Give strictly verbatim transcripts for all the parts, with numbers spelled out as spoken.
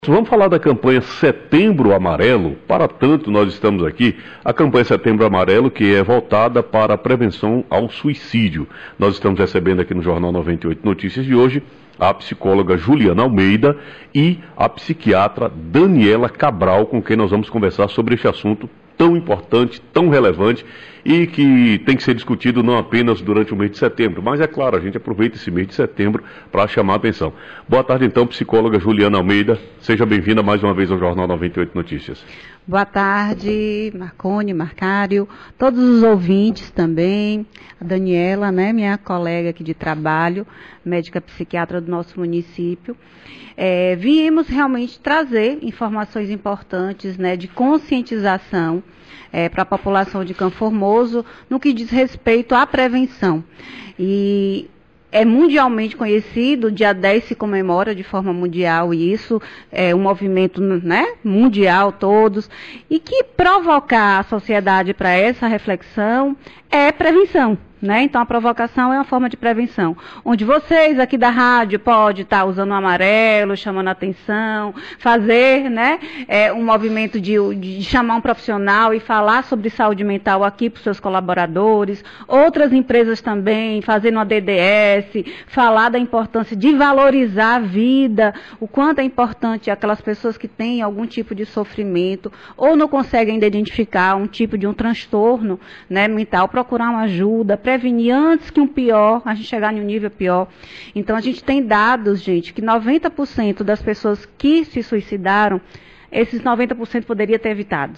Vamos falar da campanha Setembro Amarelo. Para tanto, nós estamos aqui, a campanha Setembro Amarelo, que é voltada para a prevenção ao suicídio. Nós estamos recebendo aqui no Jornal noventa e oito Notícias de hoje a psicóloga Juliana Almeida e a psiquiatra Daniela Cabral, com quem nós vamos conversar sobre este assunto tão importante, tão relevante e que tem que ser discutido não apenas durante o mês de setembro, mas é claro, a gente aproveita esse mês de setembro para chamar a atenção. Boa tarde então, psicóloga Juliana Almeida, seja bem-vinda mais uma vez ao Jornal noventa e oito Notícias. Boa tarde, Marconi, Marcário, todos os ouvintes também, a Daniela, né, minha colega aqui de trabalho, médica psiquiatra do nosso município. É, viemos realmente trazer informações importantes, né, de conscientização é, para a população de Campo Formoso no que diz respeito à prevenção. E é mundialmente conhecido, o dia dez se comemora de forma mundial e isso é um movimento, né, mundial todos, e que provocar a sociedade para essa reflexão é prevenção. Né? Então a provocação é uma forma de prevenção, onde vocês aqui da rádio podem estar usando o amarelo, chamando a atenção, fazer, né, é, um movimento de, de chamar um profissional e falar sobre saúde mental aqui para os seus colaboradores, outras empresas também fazendo a D D S, falar da importância de valorizar a vida, o quanto é importante aquelas pessoas que têm algum tipo de sofrimento ou não conseguem ainda identificar um tipo de um transtorno, né, mental, procurar uma ajuda, prevenir antes que um pior, a gente chegar em um nível pior. Então, a gente tem dados, gente, que noventa por cento das pessoas que se suicidaram, esses noventa por cento poderia ter evitado,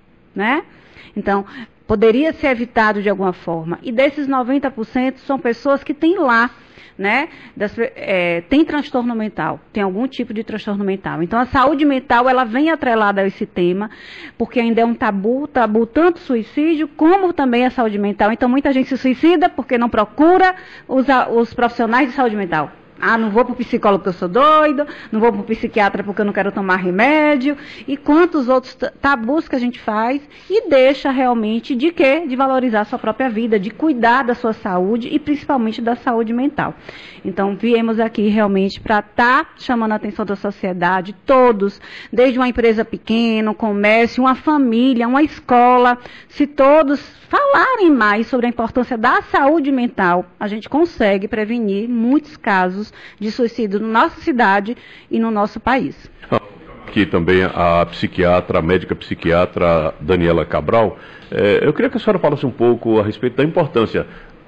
né? Então, poderia ser evitado de alguma forma. E desses noventa por cento são pessoas que têm lá, né, das, é, tem transtorno mental, tem algum tipo de transtorno mental. Então a saúde mental, ela vem atrelada a esse tema, porque ainda é um tabu, tabu tanto suicídio como também a saúde mental. Então muita gente se suicida porque não procura os, os profissionais de saúde mental. Ah, não vou para o psicólogo porque eu sou doido, não vou para o psiquiatra porque eu não quero tomar remédio, e quantos outros tabus que a gente faz e deixa realmente de quê? De valorizar a sua própria vida, de cuidar da sua saúde e principalmente da saúde mental. Então, viemos aqui realmente para estar tá chamando a atenção da sociedade, todos, desde uma empresa pequena, um comércio, uma família, uma escola, se todos falarem mais sobre a importância da saúde mental, a gente consegue prevenir muitos casos de suicídio na nossa cidade e no nosso país. Aqui também a psiquiatra, a médica psiquiatra Daniela Cabral. É, eu queria que a senhora falasse um pouco a respeito da importância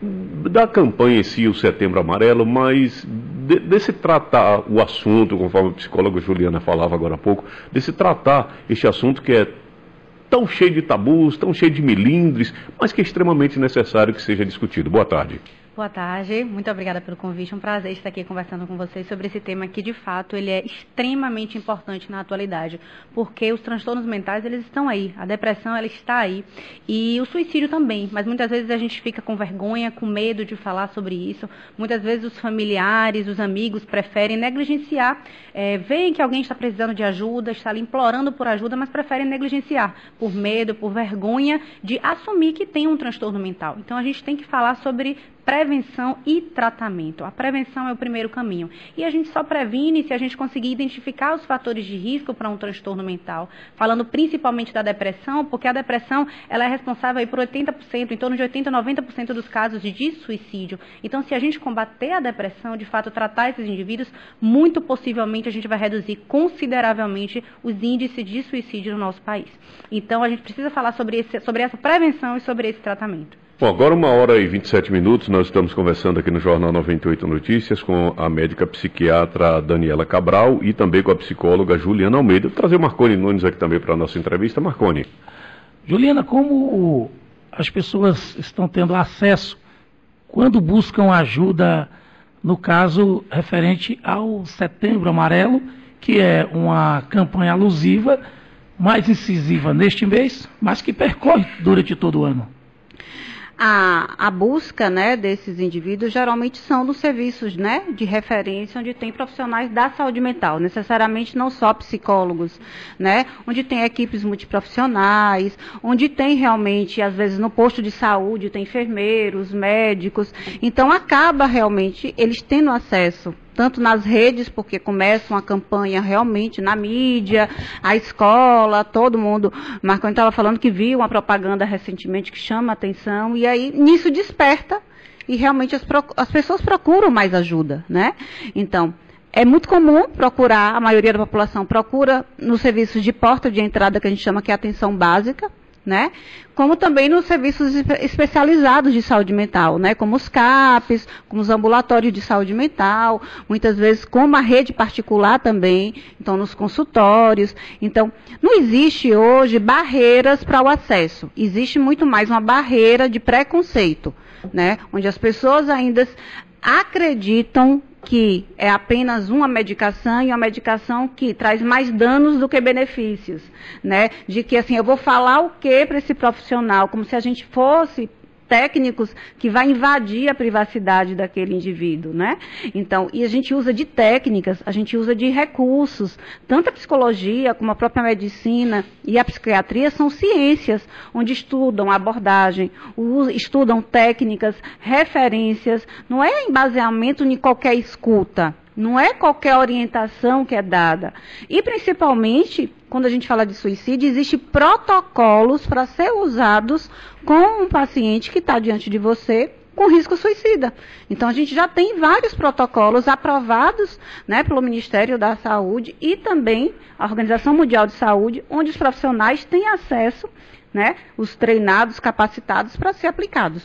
da campanha em si, o Setembro Amarelo, mas de, desse tratar o assunto, conforme a psicóloga Juliana falava agora há pouco, desse tratar este assunto que é tão cheio de tabus, tão cheio de milindres, mas que é extremamente necessário que seja discutido. Boa tarde. Boa tarde, muito obrigada pelo convite, é um prazer estar aqui conversando com vocês sobre esse tema que de fato ele é extremamente importante na atualidade, porque os transtornos mentais eles estão aí, a depressão ela está aí e o suicídio também, mas muitas vezes a gente fica com vergonha, com medo de falar sobre isso, muitas vezes os familiares, os amigos preferem negligenciar, é, veem que alguém está precisando de ajuda, está ali implorando por ajuda, mas preferem negligenciar, por medo, por vergonha de assumir que tem um transtorno mental. Então a gente tem que falar sobre prevenção e tratamento. A prevenção é o primeiro caminho. E a gente só previne se a gente conseguir identificar os fatores de risco para um transtorno mental. Falando principalmente da depressão, porque a depressão ela é responsável aí por oitenta por cento, em torno de oitenta, noventa por cento dos casos de suicídio. Então, se a gente combater a depressão, de fato, tratar esses indivíduos, muito possivelmente a gente vai reduzir consideravelmente os índices de suicídio no nosso país. Então, a gente precisa falar sobre, esse, sobre essa prevenção e sobre esse tratamento. Bom, agora uma hora e vinte e sete minutos, nós estamos conversando aqui no Jornal noventa e oito Notícias com a médica psiquiatra Daniela Cabral e também com a psicóloga Juliana Almeida. Vou trazer o Marconi Nunes aqui também para a nossa entrevista. Marconi. Juliana, como as pessoas estão tendo acesso quando buscam ajuda, no caso referente ao Setembro Amarelo, que é uma campanha alusiva, mais incisiva neste mês, mas que percorre durante todo o ano? A, a busca, né, desses indivíduos geralmente são nos serviços, né, de referência onde tem profissionais da saúde mental, necessariamente não só psicólogos, né, onde tem equipes multiprofissionais, onde tem realmente, às vezes no posto de saúde tem enfermeiros, médicos, então acaba realmente eles tendo acesso tanto nas redes, porque começa uma campanha realmente na mídia, a escola, todo mundo. Marconi estava falando que viu uma propaganda recentemente que chama a atenção, e aí nisso desperta, e realmente as, as pessoas procuram mais ajuda, né? Então, é muito comum procurar, a maioria da população procura nos serviços de porta de entrada, que a gente chama que é atenção básica, né? Como também nos serviços especializados de saúde mental, né? Como os CAPs, como os ambulatórios de saúde mental, muitas vezes como a rede particular também, então nos consultórios. Então, não existe hoje barreiras para o acesso, existe muito mais uma barreira de preconceito, né? Onde as pessoas ainda acreditam que é apenas uma medicação e uma medicação que traz mais danos do que benefícios, né? De que assim, eu vou falar o que para esse profissional, como se a gente fosse técnicos que vai invadir a privacidade daquele indivíduo, né? Então, e a gente usa de técnicas, a gente usa de recursos, tanto a psicologia como a própria medicina e a psiquiatria são ciências onde estudam abordagem, estudam técnicas, referências, não é embaseamento em qualquer escuta. Não é qualquer orientação que é dada. E, principalmente, quando a gente fala de suicídio, existem protocolos para ser usados com um paciente que está diante de você com risco suicida. Então, a gente já tem vários protocolos aprovados, né, pelo Ministério da Saúde e também a Organização Mundial de Saúde, onde os profissionais têm acesso, né, os treinados, capacitados para ser aplicados.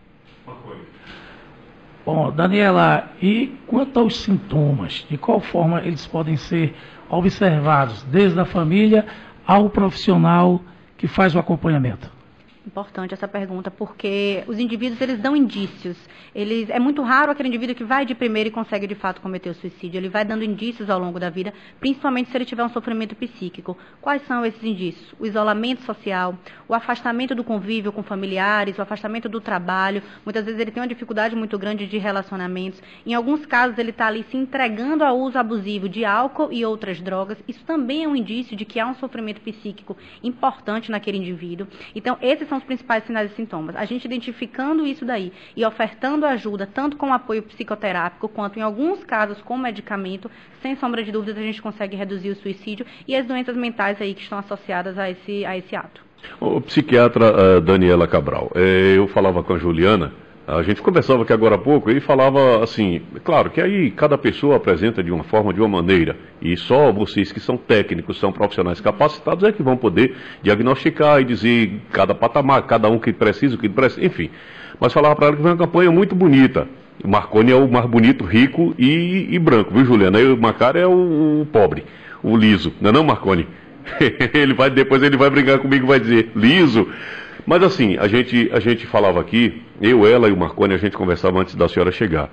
Bom, Daniela, e quanto aos sintomas, de qual forma eles podem ser observados, desde a família ao profissional que faz o acompanhamento? Importante essa pergunta, porque os indivíduos, eles dão indícios. Eles, é muito raro aquele indivíduo que vai de primeiro e consegue, de fato, cometer o suicídio. Ele vai dando indícios ao longo da vida, principalmente se ele tiver um sofrimento psíquico. Quais são esses indícios? O isolamento social, o afastamento do convívio com familiares, o afastamento do trabalho. Muitas vezes ele tem uma dificuldade muito grande de relacionamentos. Em alguns casos, ele está ali se entregando ao uso abusivo de álcool e outras drogas. Isso também é um indício de que há um sofrimento psíquico importante naquele indivíduo. Então, esses são os principais sinais e sintomas. A gente identificando isso daí e ofertando ajuda, tanto com apoio psicoterápico, quanto em alguns casos com medicamento, sem sombra de dúvidas a gente consegue reduzir o suicídio e as doenças mentais aí que estão associadas a esse, a esse ato. O psiquiatra uh, Daniela Cabral, eh, eu falava com a Juliana, a gente conversava aqui agora há pouco e falava assim, claro que aí cada pessoa apresenta de uma forma, de uma maneira, e só vocês que são técnicos, são profissionais capacitados é que vão poder diagnosticar e dizer cada patamar, cada um que precisa, o que precisa, enfim. Mas falava para ela que foi uma campanha muito bonita. O Marconi é o mais bonito, rico e, e branco, viu, Juliana? E o Macari é o, o pobre, o liso, não é não, Marconi? Ele vai, depois ele vai brigar comigo e vai dizer, liso. Mas assim, a gente, a gente falava aqui, eu, ela e o Marconi, a gente conversava antes da senhora chegar.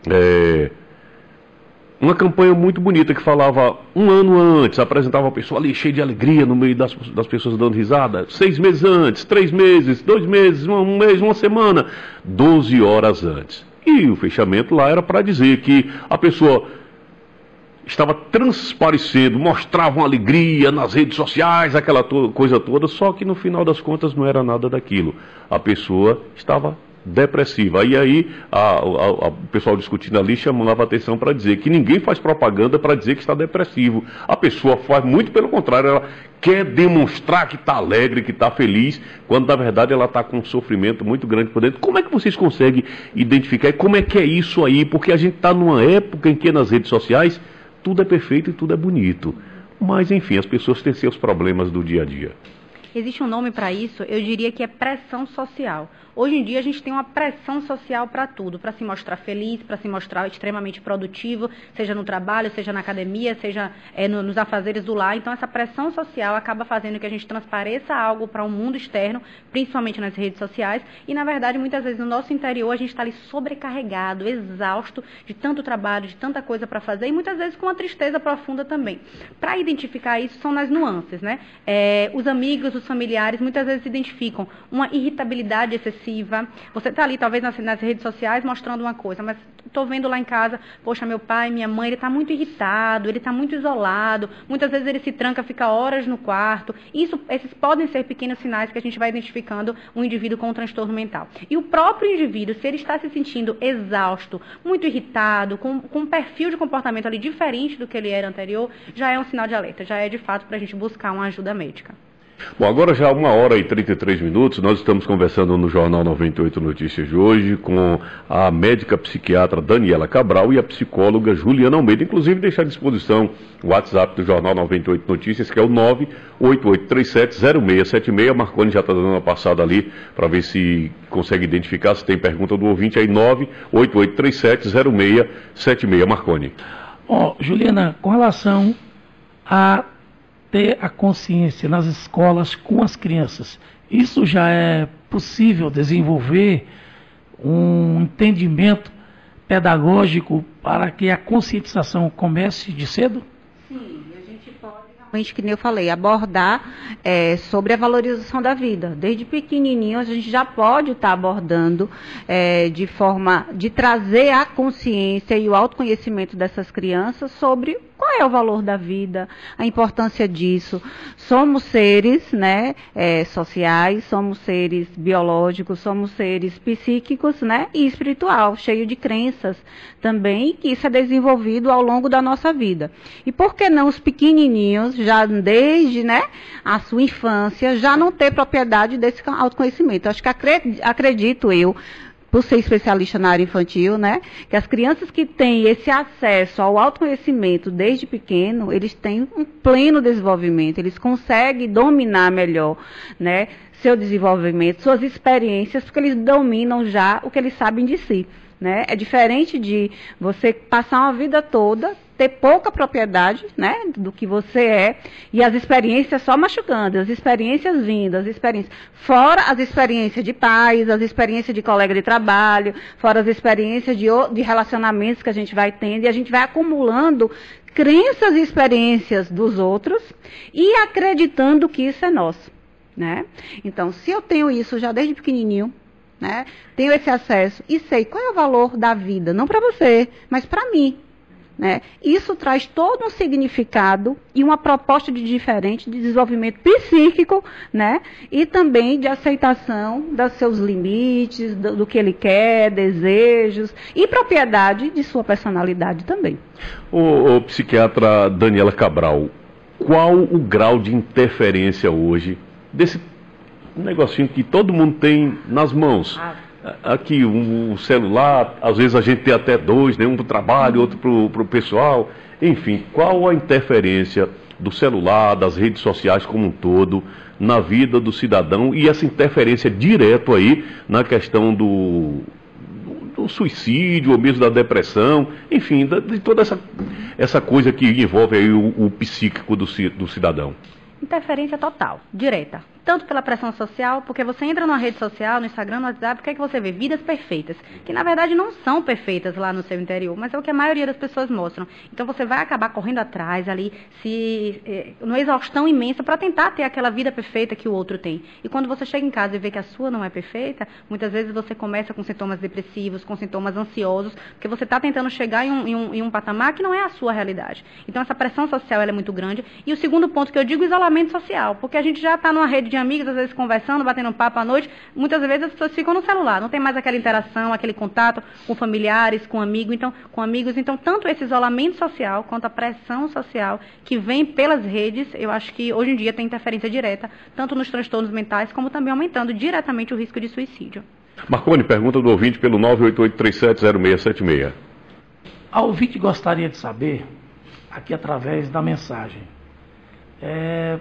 É, uma campanha muito bonita que falava um ano antes, apresentava a pessoa ali cheia de alegria no meio das, das pessoas dando risada. Seis meses antes, três meses, dois meses, um, um mês, uma semana, doze horas antes. E o fechamento lá era para dizer que a pessoa estava transparecendo, mostrava uma alegria nas redes sociais, aquela to- coisa toda, só que no final das contas não era nada daquilo. A pessoa estava depressiva. E aí a, a, a, o pessoal discutindo ali chamava a atenção para dizer que ninguém faz propaganda para dizer que está depressivo. A pessoa faz muito pelo contrário, ela quer demonstrar que está alegre, que está feliz, quando na verdade ela está com um sofrimento muito grande por dentro. Como é que vocês conseguem identificar? E como é que é isso aí? Porque a gente está numa época em que nas redes sociais tudo é perfeito e tudo é bonito. Mas, enfim, as pessoas têm seus problemas do dia a dia. Existe um nome para isso, eu diria que é pressão social. Hoje em dia a gente tem uma pressão social para tudo, para se mostrar feliz, para se mostrar extremamente produtivo, seja no trabalho, seja na academia, seja é, no, nos afazeres do lar. Então essa pressão social acaba fazendo que a gente transpareça algo para o mundo externo, principalmente nas redes sociais, e na verdade muitas vezes no nosso interior a gente está ali sobrecarregado, exausto de tanto trabalho, de tanta coisa para fazer, e muitas vezes com uma tristeza profunda também. Para identificar isso são nas nuances, né? É, os amigos, os familiares muitas vezes identificam uma irritabilidade excessiva. Você está ali, talvez, nas, nas redes sociais mostrando uma coisa, mas estou vendo lá em casa, poxa, meu pai, minha mãe, ele está muito irritado, ele está muito isolado, muitas vezes ele se tranca, fica horas no quarto. Isso, esses podem ser pequenos sinais que a gente vai identificando um indivíduo com um transtorno mental. E o próprio indivíduo, se ele está se sentindo exausto, muito irritado, com, com um perfil de comportamento ali diferente do que ele era anterior, já é um sinal de alerta, já é de fato para a gente buscar uma ajuda médica. Bom, agora já uma hora e trinta e três minutos, nós estamos conversando no Jornal noventa e oito Notícias de hoje com a médica psiquiatra Daniela Cabral e a psicóloga Juliana Almeida. Inclusive, deixar à disposição o WhatsApp do Jornal noventa e oito Notícias, que é o nove oito oito três sete zero seis sete seis. A Marconi já está dando uma passada ali para ver se consegue identificar, se tem pergunta do ouvinte aí, nove oito oito três sete zero seis sete seis. Marconi. Ó, oh, Juliana, com relação a ter a consciência nas escolas com as crianças, isso já é possível desenvolver um entendimento pedagógico para que a conscientização comece de cedo? Sim, a gente pode realmente, que nem eu falei, abordar é, sobre a valorização da vida. Desde pequenininho a gente já pode estar abordando é, de forma de trazer a consciência e o autoconhecimento dessas crianças sobre qual é o valor da vida, a importância disso. Somos seres, né, é, sociais, somos seres biológicos, somos seres psíquicos, né, e espiritual, cheio de crenças também, que isso é desenvolvido ao longo da nossa vida. E por que não os pequenininhos, já desde, né, a sua infância, já não ter propriedade desse autoconhecimento? Acho que acredito, acredito eu, por ser especialista na área infantil, né, que as crianças que têm esse acesso ao autoconhecimento desde pequeno, eles têm um pleno desenvolvimento, eles conseguem dominar melhor, né, seu desenvolvimento, suas experiências, porque eles dominam já o que eles sabem de si, né. É diferente de você passar uma vida toda, ter pouca propriedade, né, do que você é, e as experiências só machucando, as experiências vindo, as experiências, fora as experiências de pais, as experiências de colega de trabalho, fora as experiências de, de relacionamentos que a gente vai tendo, e a gente vai acumulando crenças e experiências dos outros, e acreditando que isso é nosso, né. Então, se eu tenho isso já desde pequenininho, né, tenho esse acesso, e sei qual é o valor da vida, não para você, mas para mim, né? Isso traz todo um significado e uma proposta de diferente de desenvolvimento psíquico, né? E também de aceitação dos seus limites, do, do que ele quer, desejos e propriedade de sua personalidade também. O, o psiquiatra Daniela Cabral, qual o grau de interferência hoje desse negocinho que todo mundo tem nas mãos? Ah. Aqui, um celular, às vezes a gente tem até dois, né? Um para o trabalho, outro para o pessoal. Enfim, qual a interferência do celular, das redes sociais como um todo, na vida do cidadão, e essa interferência direto aí na questão do, do, do suicídio, ou mesmo da depressão, enfim, da, de toda essa, essa coisa que envolve aí o, o psíquico do, do cidadão? Interferência total, direta. Tanto pela pressão social, porque você entra numa rede social, no Instagram, no WhatsApp, o que é que você vê? Vidas perfeitas, que na verdade não são perfeitas lá no seu interior, mas é o que a maioria das pessoas mostram. Então você vai acabar correndo atrás ali, se, eh, numa exaustão imensa para tentar ter aquela vida perfeita que o outro tem. E quando você chega em casa e vê que a sua não é perfeita, muitas vezes você começa com sintomas depressivos, com sintomas ansiosos, porque você está tentando chegar em um, em, um, em um patamar que não é a sua realidade. Então essa pressão social ela é muito grande. E o segundo ponto que eu digo, isolamento social, porque a gente já está numa rede de amigos, às vezes conversando, batendo um papo à noite, muitas vezes as pessoas ficam no celular, não tem mais aquela interação, aquele contato com familiares, com amigos, então, com amigos, então tanto esse isolamento social quanto a pressão social que vem pelas redes, eu acho que hoje em dia tem interferência direta, tanto nos transtornos mentais, como também aumentando diretamente o risco de suicídio. Marconi, pergunta do ouvinte pelo nove oito oito três sete zero seis sete seis. A ouvinte gostaria de saber, aqui através da mensagem, é...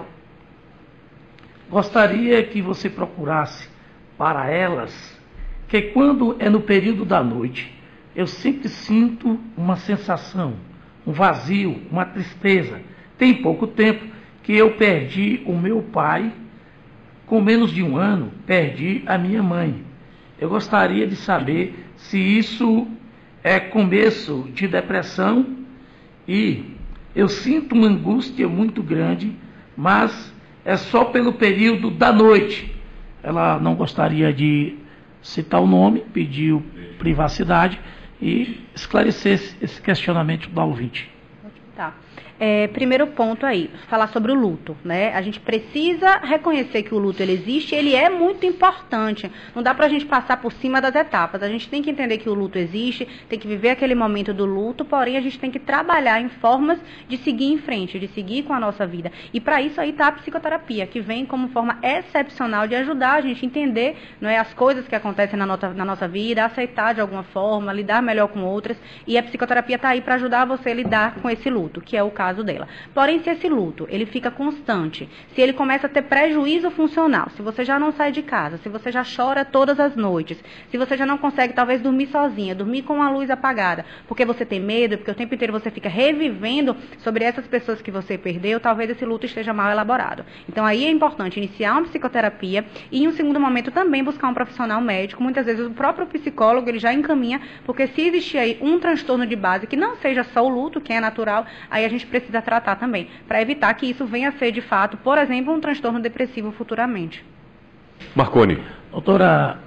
gostaria que você procurasse para elas que quando é no período da noite, eu sempre sinto uma sensação, um vazio, uma tristeza. Tem pouco tempo que eu perdi o meu pai, com menos de um ano, perdi a minha mãe. Eu gostaria de saber se isso é começo de depressão, e eu sinto uma angústia muito grande, mas é só pelo período da noite. Ela não gostaria de citar o nome, pediu privacidade e esclarecer esse questionamento do ouvinte. Tá. É, primeiro ponto aí, falar sobre o luto, né? A gente precisa reconhecer que o luto ele existe, ele é muito importante. Não dá pra gente passar por cima das etapas. A gente tem que entender que o luto existe, tem que viver aquele momento do luto, porém a gente tem que trabalhar em formas de seguir em frente, de seguir com a nossa vida. E para isso aí tá a psicoterapia, que vem como forma excepcional de ajudar a gente a entender, não é, as coisas que acontecem na nossa, na nossa vida, aceitar de alguma forma, lidar melhor com outras. E a psicoterapia tá aí para ajudar você a lidar com esse luto, que é o caso dela. Porém, se esse luto ele fica constante, se ele começa a ter prejuízo funcional, se você já não sai de casa, se você já chora todas as noites, se você já não consegue talvez dormir sozinha, dormir com a luz apagada, porque você tem medo, porque o tempo inteiro você fica revivendo sobre essas pessoas que você perdeu, talvez esse luto esteja mal elaborado. Então aí é importante iniciar uma psicoterapia e em um segundo momento também buscar um profissional médico. Muitas vezes o próprio psicólogo ele já encaminha, porque se existir aí um transtorno de base que não seja só o luto, que é natural, aí a gente precisa tratar também, para evitar que isso venha a ser de fato, por exemplo, um transtorno depressivo futuramente. Marconi. Doutora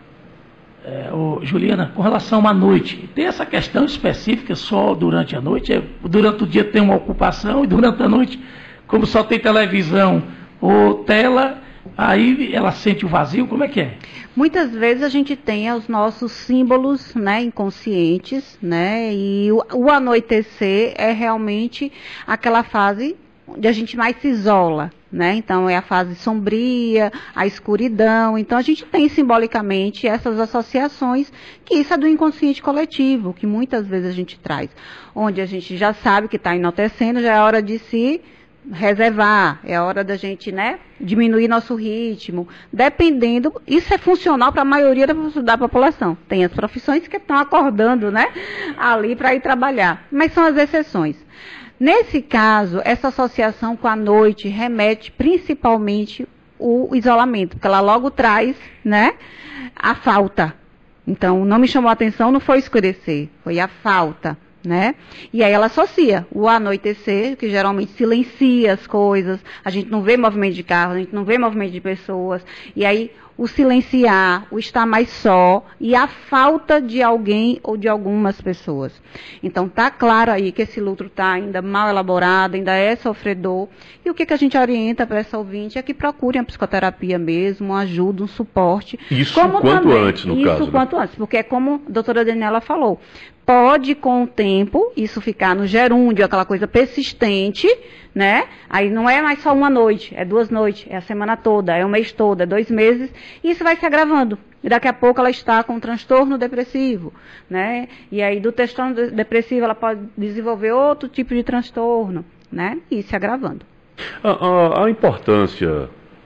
é, ô, Juliana, com relação à noite, tem essa questão específica só durante a noite? É, durante o dia tem uma ocupação e durante a noite, como só tem televisão ou tela, aí ela sente o vazio? Como é que é? Muitas vezes a gente tem os nossos símbolos, né, inconscientes, né, e o, o anoitecer é realmente aquela fase onde a gente mais se isola, né, então é a fase sombria, a escuridão, então a gente tem simbolicamente essas associações, que isso é do inconsciente coletivo, que muitas vezes a gente traz, onde a gente já sabe que está enaltecendo, já é hora de se reservar, é hora da gente, né, diminuir nosso ritmo, dependendo, isso é funcional para a maioria da, da população. Tem as profissões que estão acordando, né, ali para ir trabalhar, mas são as exceções. Nesse caso, essa associação com a noite remete principalmente o isolamento, porque ela logo traz, né, a falta. Então, não me chamou a atenção, não foi escurecer, foi a falta. Né? E aí ela associa o anoitecer, que geralmente silencia as coisas, a gente não vê movimento de carro, a gente não vê movimento de pessoas, e aí o silenciar, o estar mais só e a falta de alguém ou de algumas pessoas. Então tá claro aí que esse luto está ainda mal elaborado, ainda é sofredor, e o que, que a gente orienta para essa ouvinte é que procurem a psicoterapia mesmo, uma ajuda, um suporte. Isso como quanto também, antes, no isso caso. Isso quanto né? antes, porque é como a doutora Daniela falou, pode, com o tempo, isso ficar no gerúndio, aquela coisa persistente, né? Aí não é mais só uma noite, é duas noites, é a semana toda, é um mês todo, é dois meses, e isso vai se agravando. E daqui a pouco ela está com um transtorno depressivo, né? E aí do transtorno depressivo ela pode desenvolver outro tipo de transtorno, né? E se agravando. A, a, a importância,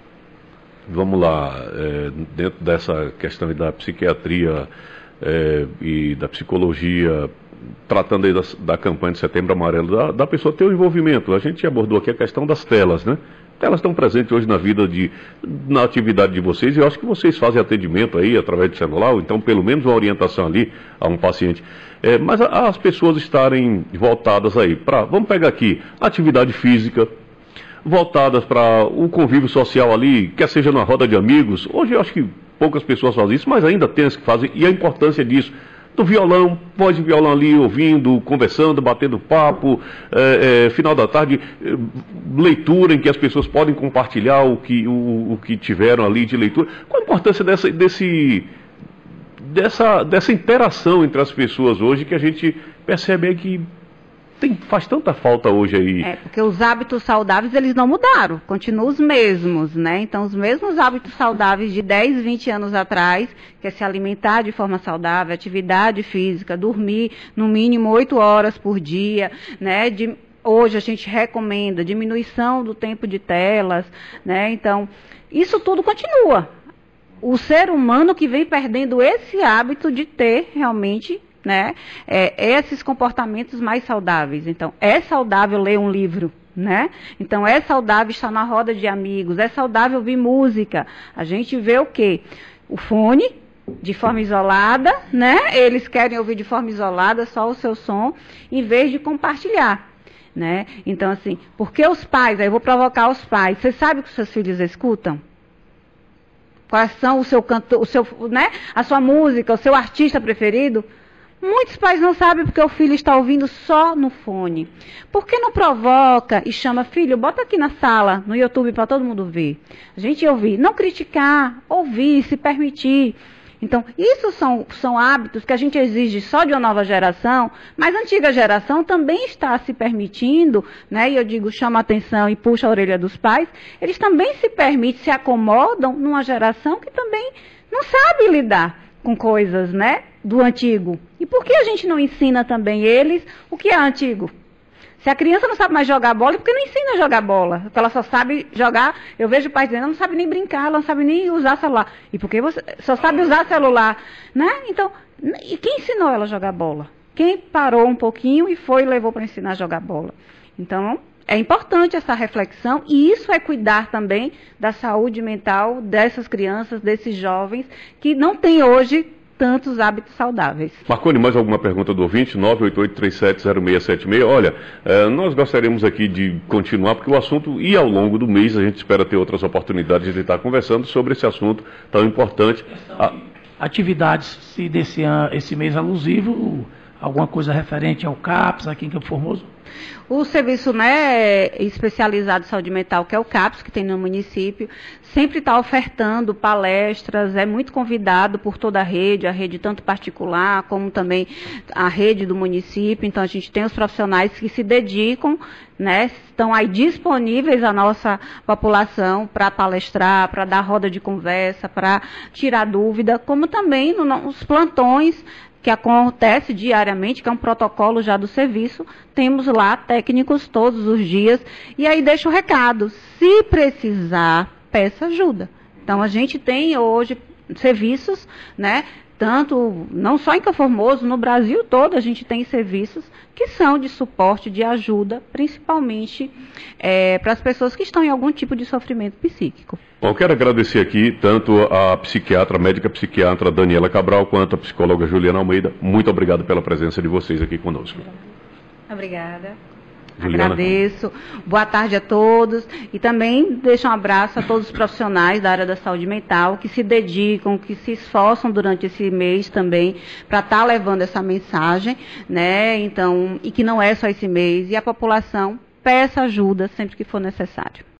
vamos lá, é, dentro dessa questão da psiquiatria, É, e da psicologia, tratando aí da, da campanha de Setembro Amarelo, da, da pessoa ter o envolvimento. A gente abordou aqui a questão das telas, né? Elas estão presentes hoje na vida, de, na atividade de vocês, e eu acho que vocês fazem atendimento aí através do celular, ou então pelo menos uma orientação ali a um paciente. É, mas a, as pessoas estarem voltadas aí para, vamos pegar aqui, atividade física, voltadas para o convívio social ali, quer seja na roda de amigos. Hoje eu acho que poucas pessoas fazem isso, mas ainda tem as que fazem, e a importância disso, do violão, voz de violão ali, ouvindo, conversando, batendo papo, é, é, final da tarde, é, leitura em que as pessoas podem compartilhar o que, o, o que tiveram ali de leitura. Qual a importância dessa, desse, dessa, dessa interação entre as pessoas hoje, que a gente percebe que Tem, faz tanta falta hoje aí. É, porque os hábitos saudáveis, eles não mudaram, continuam os mesmos, né? Então, os mesmos hábitos saudáveis de dez, vinte anos atrás, que é se alimentar de forma saudável, atividade física, dormir no mínimo oito horas por dia, né? De, hoje a gente recomenda diminuição do tempo de telas, né? Então, isso tudo continua. O ser humano que vem perdendo esse hábito de ter realmente, né, é, esses comportamentos mais saudáveis. Então, é saudável ler um livro, né? Então, é saudável estar na roda de amigos, é saudável ouvir música. A gente vê o quê? O fone, de forma isolada, né? Eles querem ouvir de forma isolada só o seu som, em vez de compartilhar. né? Então, assim, porque os pais, aí eu vou provocar os pais, você sabe o que os seus filhos escutam? Quais são o seu canto, o seu, né, a sua música, o seu artista preferido? Muitos pais não sabem porque o filho está ouvindo só no fone. Por que não provoca e chama, filho, bota aqui na sala, no YouTube, para todo mundo ver? A gente ouvir, não criticar, ouvir, se permitir. Então, isso são, são hábitos que a gente exige só de uma nova geração, mas a antiga geração também está se permitindo, né? E eu digo, chama a atenção e puxa a orelha dos pais, eles também se permitem, se acomodam numa geração que também não sabe lidar com coisas, né, do antigo. E por que a gente não ensina também eles o que é antigo? Se a criança não sabe mais jogar bola, é porque não ensina a jogar bola. Porque ela só sabe jogar, eu vejo pais dizendo, ela não sabe nem brincar, ela não sabe nem usar celular. E porque você só sabe usar celular, né? Então, e quem ensinou ela a jogar bola? Quem parou um pouquinho e foi e levou para ensinar a jogar bola? Então, é importante essa reflexão e isso é cuidar também da saúde mental dessas crianças, desses jovens que não têm hoje tantos hábitos saudáveis. Marconi, mais alguma pergunta do ouvinte? nove oito oito três sete zero seis sete seis. Olha, eh, nós gostaríamos aqui de continuar, porque o assunto, e ao longo do mês, a gente espera ter outras oportunidades de estar conversando sobre esse assunto tão importante. Ah. Atividades, se desse ano, esse mês alusivo, alguma coisa referente ao CAPS aqui em Campo Formoso? O serviço, né, especializado de saúde mental, que é o CAPS, que tem no município, sempre está ofertando palestras, é muito convidado por toda a rede, a rede tanto particular como também a rede do município. Então a gente tem os profissionais que se dedicam, né, estão aí disponíveis à nossa população para palestrar, para dar roda de conversa, para tirar dúvida, como também no, nos plantões que acontece diariamente, que é um protocolo já do serviço, temos lá técnicos todos os dias, e aí deixa o recado, se precisar, peça ajuda. Então a gente tem hoje serviços, né, tanto, não só em Campo Formoso, no Brasil todo a gente tem serviços que são de suporte, de ajuda, principalmente é, para as pessoas que estão em algum tipo de sofrimento psíquico. Bom, eu quero agradecer aqui tanto a psiquiatra, a médica psiquiatra Daniela Cabral, quanto a psicóloga Juliana Almeida. Muito obrigado pela presença de vocês aqui conosco. Obrigada. Juliana. Agradeço. Boa tarde a todos. E também deixo um abraço a todos os profissionais da área da saúde mental que se dedicam, que se esforçam durante esse mês também para estar tá levando essa mensagem, né? Então, e que não é só esse mês. E a população peça ajuda sempre que for necessário.